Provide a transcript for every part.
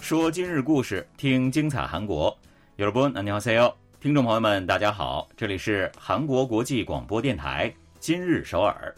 说今日故事，听精彩韩国。여러분 안녕하세요，听众朋友们，大家好，这里是韩国国际广播电台今日首尔。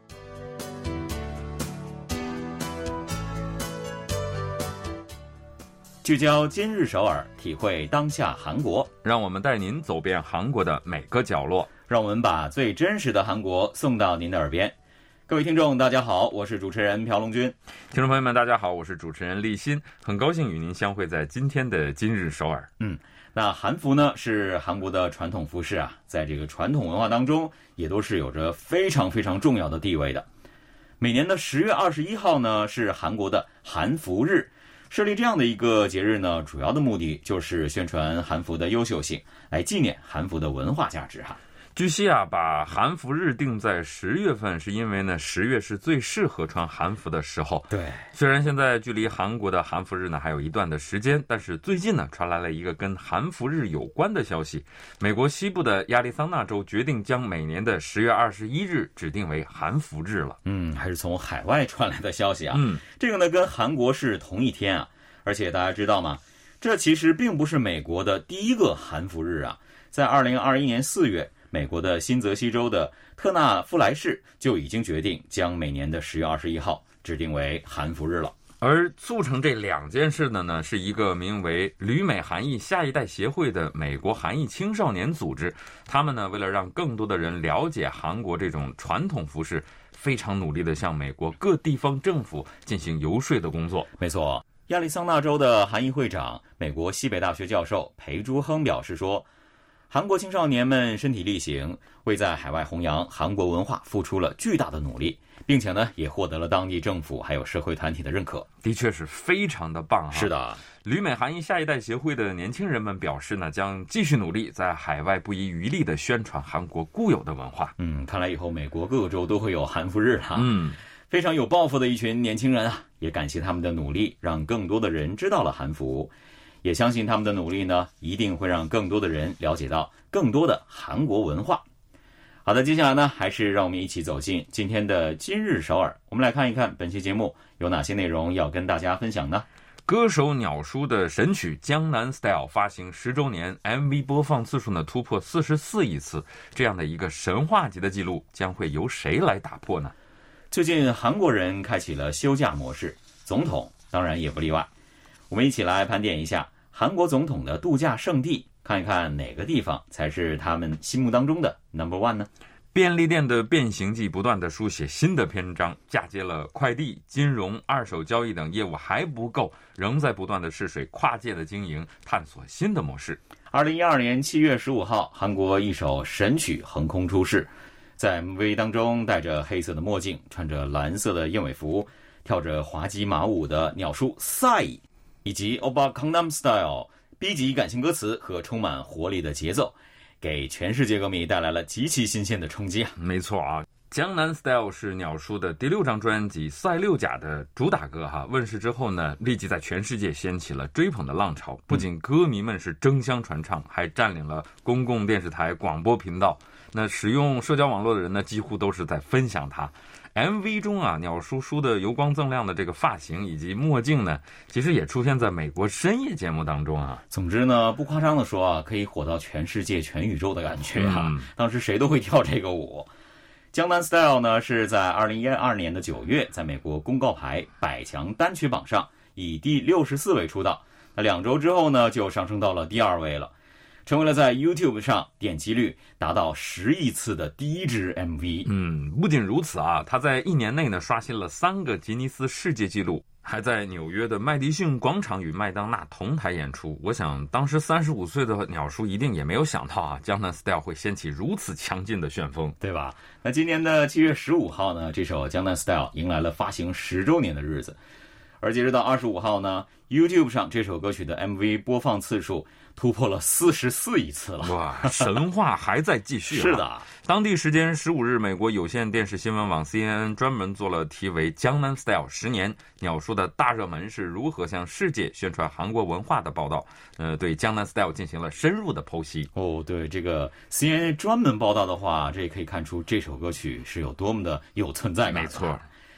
聚焦今日首尔，体会当下韩国， 让我们带您走遍韩国的每个角落， 让我们把最真实的韩国送到您的耳边。各位听众大家好，我是主持人朴龙君。 听众朋友们大家好，我是主持人立新，很高兴与您相会在今天的今日首尔。 那韩服呢是韩国的传统服饰啊，在这个传统文化当中也都是有着非常非常重要的地位的。每年的10月21号呢是韩国的韩服日，设立这样的一个节日呢，主要的目的就是宣传韩服的优秀性，来纪念韩服的文化价值哈。 据悉啊，把韩服日定在10月份，是因为呢10月是最适合穿韩服的时候。 对， 虽然现在距离韩国的韩服日呢还有一段的时间，但是最近呢传来了一个跟韩服日有关的消息。美国西部的亚利桑那州决定将每年的10月21日指定为韩服日了。 还是从海外传来的消息啊。这个呢跟韩国是同一天啊，而且大家知道吗？这其实并不是美国的第一个韩服日啊，在2021年4月。美国的新泽西州的特纳夫莱市就已经决定将每年的10月21号指定为韩服日了。 而促成这两件事的呢，是一个名为旅美韩裔下一代协会的美国韩裔青少年组织。他们呢，为了让更多的人了解韩国这种传统服饰，非常努力地向美国各地方政府进行游说的工作。 没错，亚利桑那州的韩裔会长、美国西北大学教授裴珠亨表示说，韩国青少年们身体力行，为在海外弘扬韩国文化付出了巨大的努力，并且呢，也获得了当地政府还有社会团体的认可。 的确是非常的棒哈。 是的， 旅美韩裔下一代协会的年轻人们表示呢，将继续努力，在海外不遗余力地宣传韩国固有的文化。 看来以后美国各个州都会有韩服日哈。非常有抱负的一群年轻人啊，也感谢他们的努力，让更多的人知道了韩服。也相信他们的努力呢，一定会让更多的人了解到更多的韩国文化。好的，接下来呢，还是让我们一起走进今天的今日首尔。我们来看一看本期节目有哪些内容要跟大家分享呢？ 歌手鸟叔的神曲《江南 Style》发行10周年 MV 播放次数呢突破44亿次，这样的一个神话级的记录将会由谁来打破呢？ 最近韩国人开启了休假模式，总统当然也不例外。我们一起来盘点一下韩国总统的度假胜地，看一看哪个地方才是他们心目当中的 No.1 呢？ 便利店的变形记不断地书写新的篇章，嫁接了快递、金融、二手交易等业务还不够，仍在不断地试水跨界的经营，探索新的模式。 2012年7月15号，韩国一首神曲横空出世，在 MV 当中戴着黑色的墨镜，穿着蓝色的燕尾服，跳着滑稽马舞的鸟叔赛，以及欧巴강남 Style 逼急感性歌词和充满活力的节奏，给全世界歌迷带来了极其新鲜的冲击啊！ 没错啊，江南 Style 是鸟叔的第6张专辑《赛六甲》的主打歌哈。问世之后呢，立即在全世界掀起了追捧的浪潮，不仅歌迷们是争相传唱，还占领了公共电视台广播频道。那使用社交网络的人呢，几乎都是在分享它。MV 中啊，鸟叔叔的油光锃亮的这个发型以及墨镜呢，其实也出现在美国深夜节目当中啊。 总之呢，不夸张的说啊，可以火到全世界、全宇宙的感觉啊。当时谁都会跳这个舞。江南 Style 呢，是在2012年的9月，在美国公告牌100强单曲榜上以第64位出道。那2周之后呢，就上升到了第2位了。成为了在 YouTube 上点击率达到10亿次的第一支 MV。 不仅如此啊，他在1年内呢刷新了3个吉尼斯世界纪录，还在纽约的麦迪逊广场与麦当娜同台演出。我想当时35岁的鸟叔一定也没有想到啊，江南 Style 会掀起如此强劲的旋风， 对吧？那今年的7月15号呢，这首江南 Style 迎来了发行10周年的日子。而截止到25号呢， YouTube 上这首歌曲的 MV 播放次数突破了44亿次了。 哇，神话还在继续。 是的， 当地时间15日，美国有线电视新闻网 CNN 专门做了题为《江南 Style 10年鸟叔的大热门是如何向世界宣传韩国文化》的报道，对江南 Style 进行了深入的剖析。 对，这个 CNN 专门报道的话，这也可以看出这首歌曲是有多么的有存在感。 没错。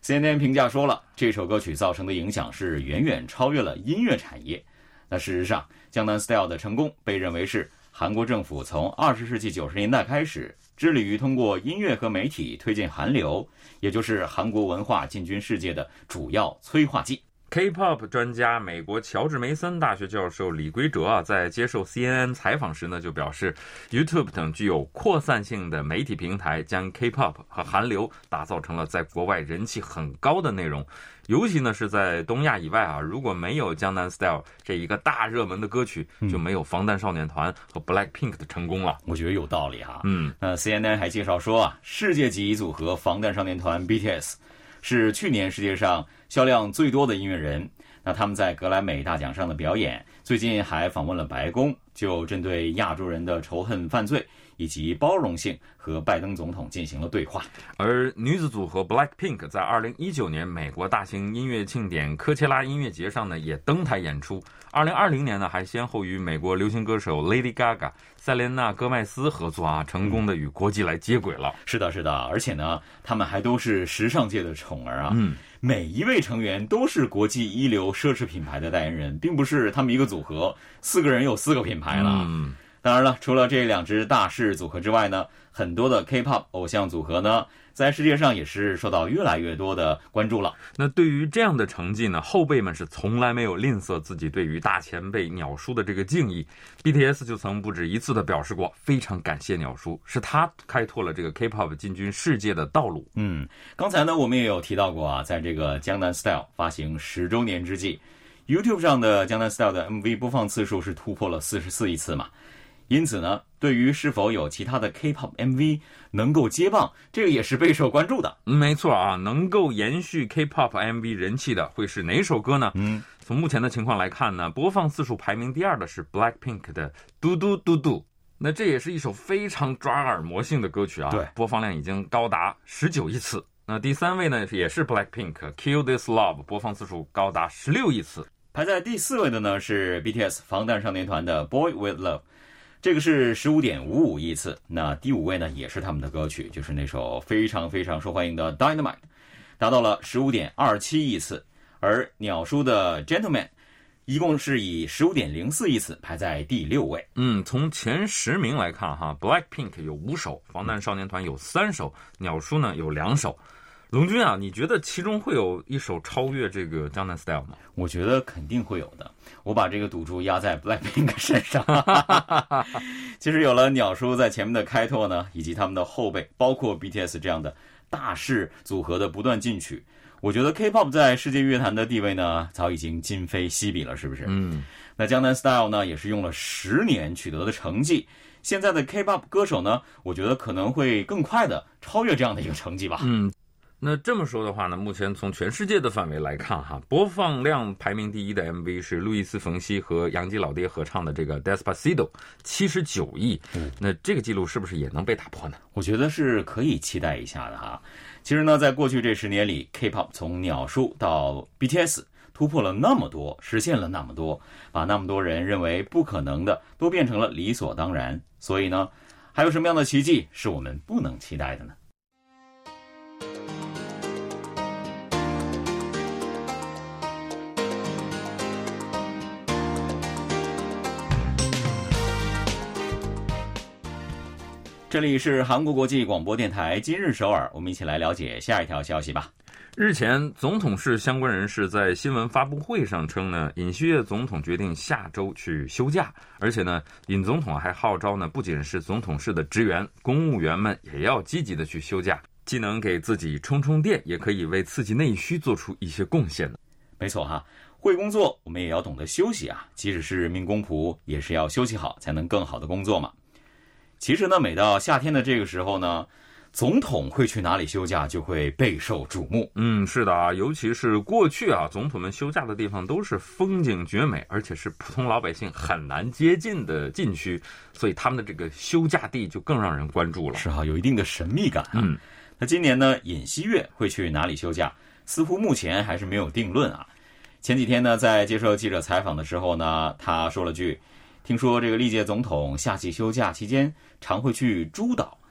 CNN 评价说了，这首歌曲造成的影响是远远超越了音乐产业。那事实上，江南 Style 的成功被认为是韩国政府从20世纪90年代开始，致力于通过音乐和媒体推进韩流，也就是韩国文化进军世界的主要催化剂。 K-pop 专家美国乔治梅森大学教授李圭哲在接受 CNN 采访时呢，就表示 YouTube 等具有扩散性的媒体平台将 K-pop 和韩流打造成了在国外人气很高的内容，尤其呢是在东亚以外啊，如果没有江南 Style 这一个大热门的歌曲，就没有防弹少年团和 Blackpink 的成功了。 我觉得有道理哈。那 CNN 还介绍说啊，世界级组合防弹少年团 BTS 是去年世界上销量最多的音乐人。那他们在格莱美大奖上的表演，最近还访问了白宫，就针对亚洲人的仇恨犯罪以及包容性和拜登总统进行了对话。 而女子组合 Blackpink 在2019年美国大型音乐庆典科切拉音乐节上呢也登台演出。2020年呢还先后与美国流行歌手 Lady Gaga、塞莲娜·戈麦斯合作啊，成功的与国际来接轨了。 是的，是的，而且呢，他们还都是时尚界的宠儿啊。每一位成员都是国际一流奢侈品牌的代言人，并不是他们一个组合4个人有4个品牌了。当然了，除了这2支大势组合之外呢，很多的 K-pop 偶像组合呢，在世界上也是受到越来越多的关注了。 那对于这样的成绩呢，后辈们是从来没有吝啬自己对于大前辈鸟叔的这个敬意。BTS 就曾不止一次的表示过，非常感谢鸟叔，是他开拓了这个 K-pop 进军世界的道路。 刚才呢我们也有提到过啊，在这个江南 Style 发行10周年之际， YouTube 上的江南 Style 的 MV 播放次数是突破了44亿次嘛。因此呢，对于是否有其他的 K-pop MV 能够接棒，这个也是备受关注的。 没错啊，能够延续 K-pop MV 人气的会是哪首歌呢？从目前的情况来看呢，播放次数排名第2的是 Blackpink 的嘟嘟嘟嘟。那这也是一首非常抓耳魔性的歌曲啊， 对， 播放量已经高达19亿次。那第3位呢，也是 Blackpink Kill This Love， 播放次数高达16亿次。 排在第4位的呢是 BTS 防弹少年团的 Boy With Love，这个是 15.55 亿次。那第5位呢也是他们的歌曲，就是那首非常非常受欢迎的 Dynamite， 达到了 15.27 亿次。而鸟叔的 Gentleman 一共是以 15.04 亿次排在第6位。 从前10名来看哈， Blackpink 有5首，防弹少年团有3首，鸟叔呢有2首。龙军啊，你觉得其中会有一首超越这个江南 Style 吗？ 我觉得肯定会有的，我把这个赌注压在 Blackpink 身上。其实有了鸟叔在前面的开拓呢，以及他们的后辈，包括 BTS 这样的大势组合的不断进取，我觉得 K-pop 在世界乐坛的地位呢，早已经今非昔比了，是不是？那江南 Style 呢，也是用了10年取得的成绩。现在的 K-pop 歌手呢，我觉得可能会更快的超越这样的一个成绩吧。 那这么说的话呢，目前从全世界的范围来看哈，播放量排名第1的 MV 是路易斯冯西和杨基老爹合唱的这个 Despacito， 79亿。那这个记录是不是也能被打破呢？ 我觉得是可以期待一下的哈。其实呢，在过去这10年里， K-pop 从鸟叔到 BTS 突破了那么多，实现了那么多，把那么多人认为不可能的都变成了理所当然。所以呢，还有什么样的奇迹是我们不能期待的呢？这里是韩国国际广播电台今日首尔，我们一起来了解下一条消息吧。 日前，总统室相关人士在新闻发布会上称呢，尹锡悦总统决定下周去休假，而且呢，尹总统还号召呢，不仅是总统室的职员、公务员们也要积极的去休假，既能给自己充充电，也可以为刺激内需做出一些贡献的。 没错哈，会工作我们也要懂得休息啊，即使是人民公仆也是要休息好，才能更好的工作嘛。其实呢，每到夏天的这个时候呢，总统会去哪里休假就会备受瞩目。 是的啊，尤其是过去啊，总统们休假的地方都是风景绝美，而且是普通老百姓很难接近的禁区，所以他们的这个休假地就更让人关注了。 是啊，有一定的神秘感啊。那今年呢，尹锡悦会去哪里休假，似乎目前还是没有定论啊。前几天呢，在接受记者采访的时候呢，他说了句，听说这个历届总统夏季休假期间常会去诸岛。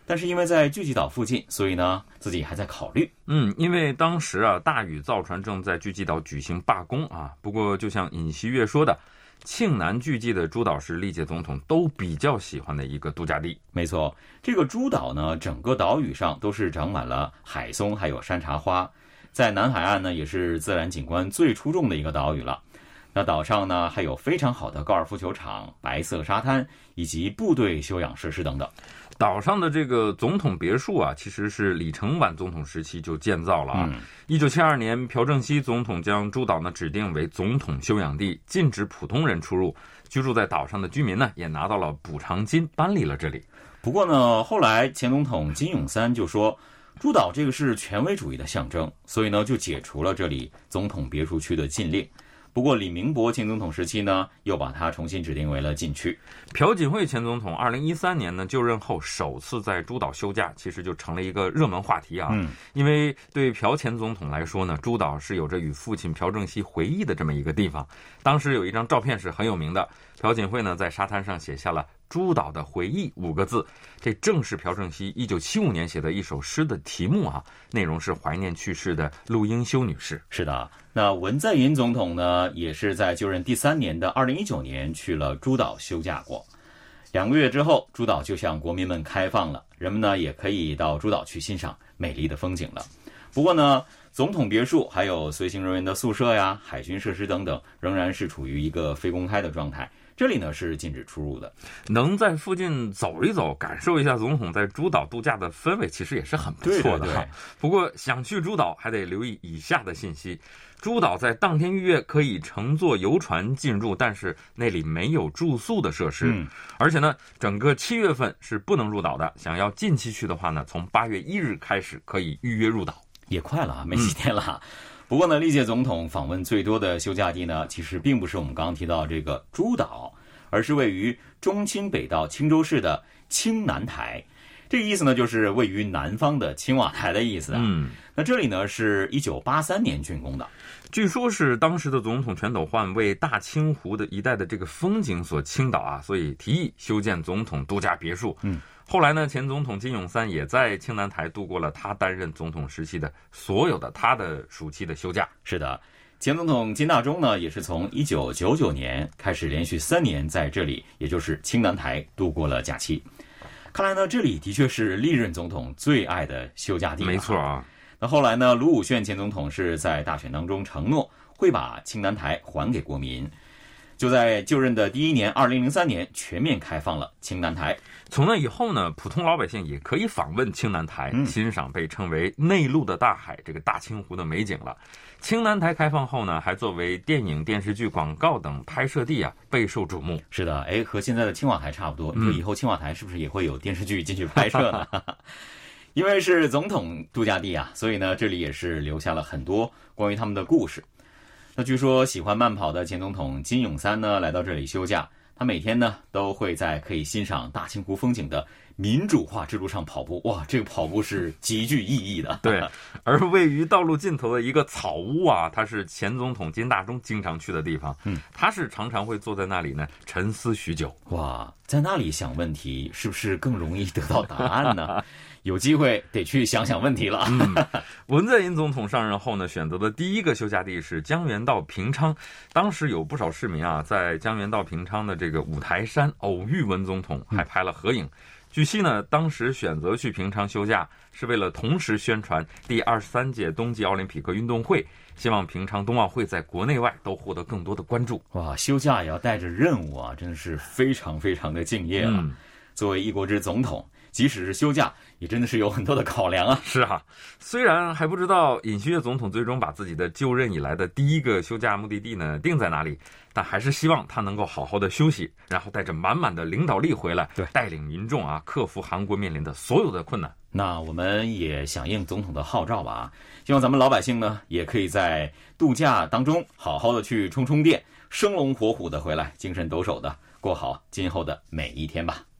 但是因为在巨济岛附近，所以呢自己还在考虑。 因为当时啊，大宇造船正在巨济岛举行罢工啊。不过就像尹锡悦说的，庆南巨济的诸岛是历届总统都比较喜欢的一个度假地。 没错，这个诸岛呢，整个岛屿上都是长满了海松还有山茶花，在南海岸呢也是自然景观最出众的一个岛屿了。那岛上呢还有非常好的高尔夫球场、白色沙滩以及部队休养设施等等。 岛上的这个总统别墅啊，其实是李承晚总统时期就建造了啊。1972年，朴正熙总统将诸岛呢指定为总统休养地，禁止普通人出入。居住在岛上的居民呢，也拿到了补偿金，搬离了这里。 不过呢，后来前总统金泳三就说，诸岛这个是权威主义的象征，所以呢就解除了这里总统别墅区的禁令。不过李明博前总统时期呢，又把它重新指定为了禁区。 朴槿惠前总统2013年呢就任后首次在诸岛休假，其实就成了一个热门话题啊。因为对朴前总统来说呢，诸岛是有着与父亲朴正熙回忆的这么一个地方。当时有一张照片是很有名的，朴槿惠呢在沙滩上写下了诸岛的回忆5个字，这正是朴正熙1975年写的一首诗的题目啊，内容是怀念去世的陆英修女士。 是的，那文在寅总统呢，也是在就任第3年的2019年去了诸岛休假过。2个月之后，诸岛就向国民们开放了，人们呢也可以到诸岛去欣赏美丽的风景了。不过呢，总统别墅还有随行人员的宿舍呀、海军设施等等，仍然是处于一个非公开的状态。这里呢是禁止出入的。 能在附近走一走，感受一下总统在诸岛度假的氛围，其实也是很不错的哈。 对。 不过想去诸岛还得留意以下的信息：诸岛在当天预约可以乘坐游船进入，但是那里没有住宿的设施。而且呢，整个7月份是不能入岛的。想要近期去的话呢，从8月1日开始可以预约入岛。 也快了，没几天了。不过呢，历届总统访问最多的休假地呢，其实并不是我们刚刚提到这个诸岛，而是位于中清北道青州市的青南台。这个意思呢，就是位于南方的青瓦台的意思啊。那这里呢是1983年竣工的， 据说是当时的总统全斗焕为大清湖的一带的这个风景所倾倒啊，所以提议修建总统度假别墅。后来呢，前总统金泳三也在青南台度过了他担任总统时期的所有的他的暑期的休假。 是的，前总统金大中呢，也是从1999年开始连续3年在这里，也就是青南台度过了假期。看来呢，这里的确是历任总统最爱的休假地。 没错啊。 那后来呢，卢武铉前总统是在大选当中承诺会把青南台还给国民。就在就任的第1年，2003年全面开放了青南台。 从那以后呢，普通老百姓也可以访问青南台，欣赏被称为内陆的大海这个大清湖的美景了。青南台开放后呢，还作为电影、电视剧、广告等拍摄地啊，备受瞩目。 是的，和现在的青瓦台差不多。你说以后青瓦台是不是也会有电视剧进去拍摄呢？因为是总统度假地啊，所以呢，这里也是留下了很多关于他们的故事。那据说喜欢慢跑的前总统金泳三呢，来到这里休假，他每天呢都会在可以欣赏大清湖风景的民主化之路上跑步。哇，这个跑步是极具意义的。 对，而位于道路尽头的一个草屋啊，它是前总统金大中经常去的地方。他是常常会坐在那里呢，沉思许久。 哇，在那里想问题，是不是更容易得到答案呢？有机会得去想想问题了。 文在寅总统上任后呢，选择的第一个休假地是江原道平昌。当时有不少市民啊，在江原道平昌的这个五台山偶遇文总统，还拍了合影。据悉呢，当时选择去平昌休假，是为了同时宣传第23届冬季奥林匹克运动会，希望平昌冬奥会在国内外都获得更多的关注。 哇，休假也要带着任务啊，真的是非常非常的敬业了。作为一国之总统，即使是休假，也真的是有很多的考量啊。 是啊，虽然还不知道尹锡悦总统最终把自己的就任以来的第一个休假目的地呢定在哪里，但还是希望他能够好好的休息，然后带着满满的领导力回来，带领民众啊克服韩国面临的所有的困难。 那我们也响应总统的号召吧，希望咱们老百姓呢也可以在度假当中好好的去充电，生龙活虎的回来，精神抖擞的过好今后的每一天吧。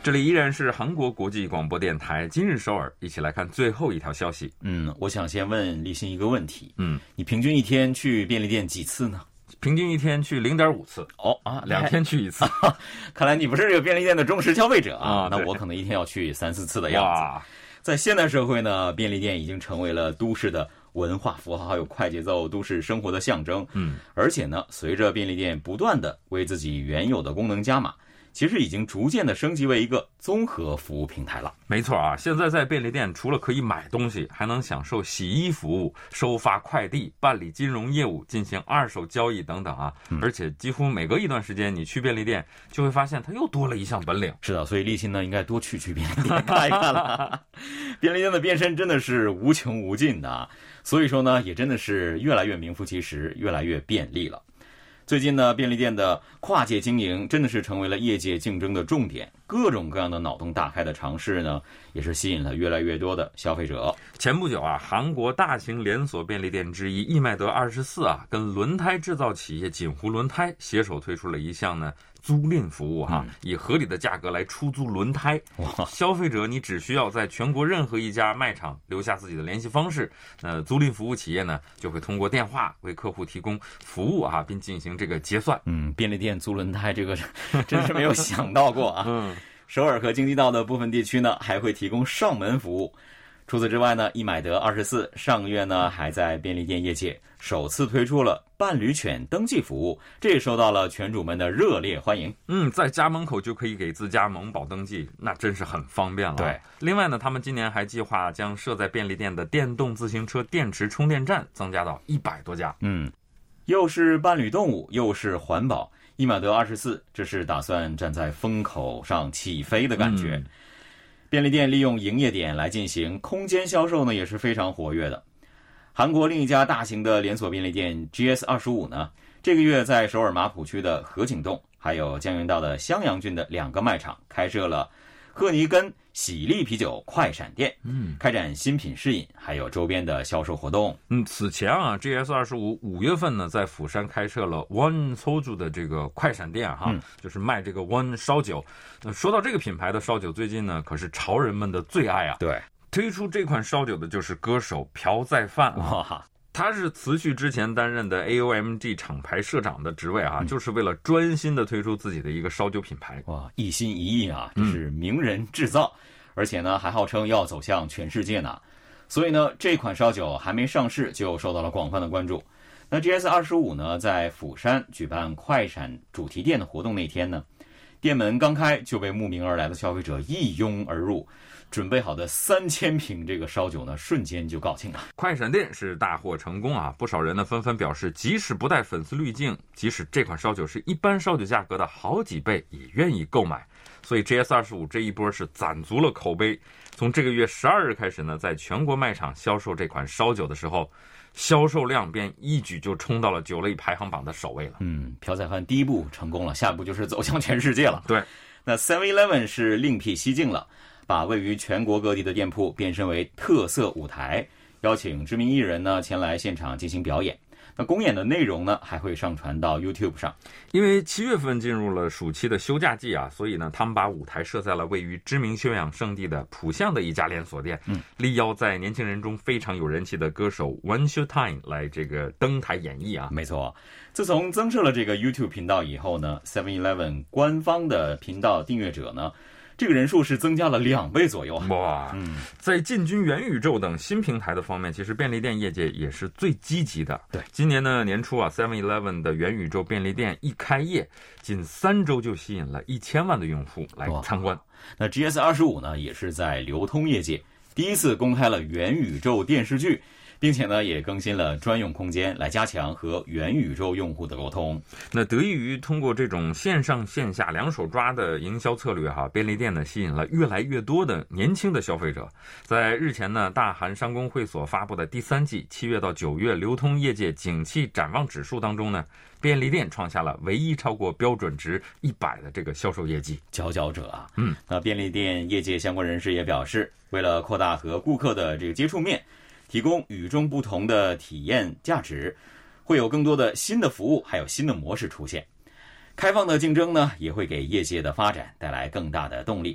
这里依然是韩国国际广播电台今日首尔，一起来看最后一条消息。 我想先问立新一个问题。你平均一天去便利店几次呢？ 平均一天去0.5次。2天去1次。 看来你不是这个便利店的忠实消费者啊。那我可能一天要去3-4次的样子。在现代社会呢，便利店已经成为了都市的文化符号，还有快节奏都市生活的象征。而且呢，随着便利店不断的为自己原有的功能加码，其实已经逐渐的升级为一个综合服务平台了。 没错啊，现在在便利店除了可以买东西，还能享受洗衣服务、收发快递、办理金融业务、进行2手交易等等啊。而且几乎每隔一段时间你去便利店就会发现它又多了一项本领。 是的，所以立新呢应该多去便利店看一看了。便利店的变身真的是无穷无尽的啊，所以说呢也真的是越来越名副其实，越来越便利了。最近呢，便利店的跨界经营真的是成为了业界竞争的重点，各种各样的脑洞大开的尝试呢，也是吸引了越来越多的消费者。 前不久啊，韩国大型连锁便利店之一易迈德24啊，跟轮胎制造企业锦湖轮胎携手推出了一项呢租赁服务哈，以合理的价格来出租轮胎。消费者你只需要在全国任何一家卖场留下自己的联系方式，租赁服务企业呢就会通过电话为客户提供服务啊，并进行这个结算。 便利店租轮胎这个真是没有想到过啊。首尔和京畿道的部分地区呢还会提供上门服务。除此之外呢，易买得24上个月呢还在便利店业界首次推出了伴侣犬登记服务，这也受到了犬主们的热烈欢迎。 在家门口就可以给自家萌宝登记，那真是很方便了。 对， 另外呢，他们今年还计划将设在便利店的电动自行车电池充电站增加到100多家。 又是伴侣动物，又是环保，易买得24这是打算站在风口上起飞的感觉。便利店利用营业点来进行空间销售呢，也是非常活跃的。韩国另一家大型的连锁便利店 GS25 呢，这个月在首尔马浦区的河景洞，还有江原道的襄阳郡的2个卖场开设了赫尼根喜力啤酒快闪店，开展新品试饮，还有周边的销售活动。 此前啊 GS25 5月份呢，在釜山开设了 One Soju 的这个快闪店哈，就是卖这个 One 烧酒。说到这个品牌的烧酒，最近呢可是潮人们的最爱啊。 对， 推出这款烧酒的就是歌手朴在范啊。他是辞去之前担任的 AOMG 厂牌社长的职位啊，就是为了专心的推出自己的一个烧酒品牌。 一心一意啊，这是名人制造，而且呢还号称要走向全世界呢。所以呢，这款烧酒还没上市就受到了广泛的关注。那 GS25 呢，在釜山举办快闪主题店的活动那天呢，店门刚开就被慕名而来的消费者一拥而入。准备好的3000瓶这个烧酒呢，瞬间就告罄了。 快闪店是大获成功啊！不少人呢纷纷表示，即使不带粉丝滤镜，即使这款烧酒是一般烧酒价格的好几倍，也愿意购买。所以 GS25 这一波是攒足了口碑。从这个月12日开始呢，在全国卖场销售这款烧酒的时候，销售量便一举就冲到了酒类排行榜的首位了。 朴在范第一步成功了，下一步就是走向全世界了。 对， 那 7-Eleven 是另辟蹊径了。把位于全国各地的店铺变身为特色舞台，邀请知名艺人呢前来现场进行表演。那公演的内容呢还会上传到 YouTube 上。 因为7月份进入了暑期的休假季啊，所以呢他们把舞台设在了位于知名休养胜地的浦项的一家连锁店，力邀在年轻人中非常有人气的歌手 One Show Time 来这个登台演绎啊。 没错，自从增设了这个 YouTube 频道以后呢， 7-Eleven 官方的频道订阅者呢这个人数是增加了2倍左右啊！ 哇，在进军元宇宙等新平台的方面，其实便利店业界也是最积极的。 对， 今年呢年初啊 7-Eleven 的元宇宙便利店一开业，仅3周就吸引了1000万的用户来参观。 那 GS25 呢，也是在流通业界第一次公开了元宇宙电视剧，并且呢也更新了专用空间来加强和元宇宙用户的沟通。 那得益于通过这种线上线下2手抓的营销策略哈，便利店呢吸引了越来越多的年轻的消费者。在日前呢，大韩商工会所发布的第3季7月到9月流通业界景气展望指数当中呢，便利店创下了唯一超过标准值100的这个销售业绩， 佼佼者啊。那便利店业界相关人士也表示，为了扩大和顾客的这个接触面，提供与众不同的体验价值，会有更多的新的服务，还有新的模式出现。开放的竞争呢，也会给业界的发展带来更大的动力。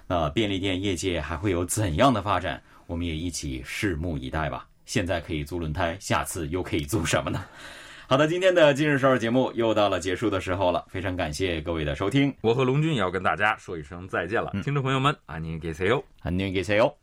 那便利店业界还会有怎样的发展？我们也一起拭目以待吧。现在可以租轮胎，下次又可以租什么呢？好的，今天的今日首尔节目又到了结束的时候了，非常感谢各位的收听。 我和龙军也要跟大家说一声再见了，听众朋友们，안녕히 계세요。 안녕히 계세요。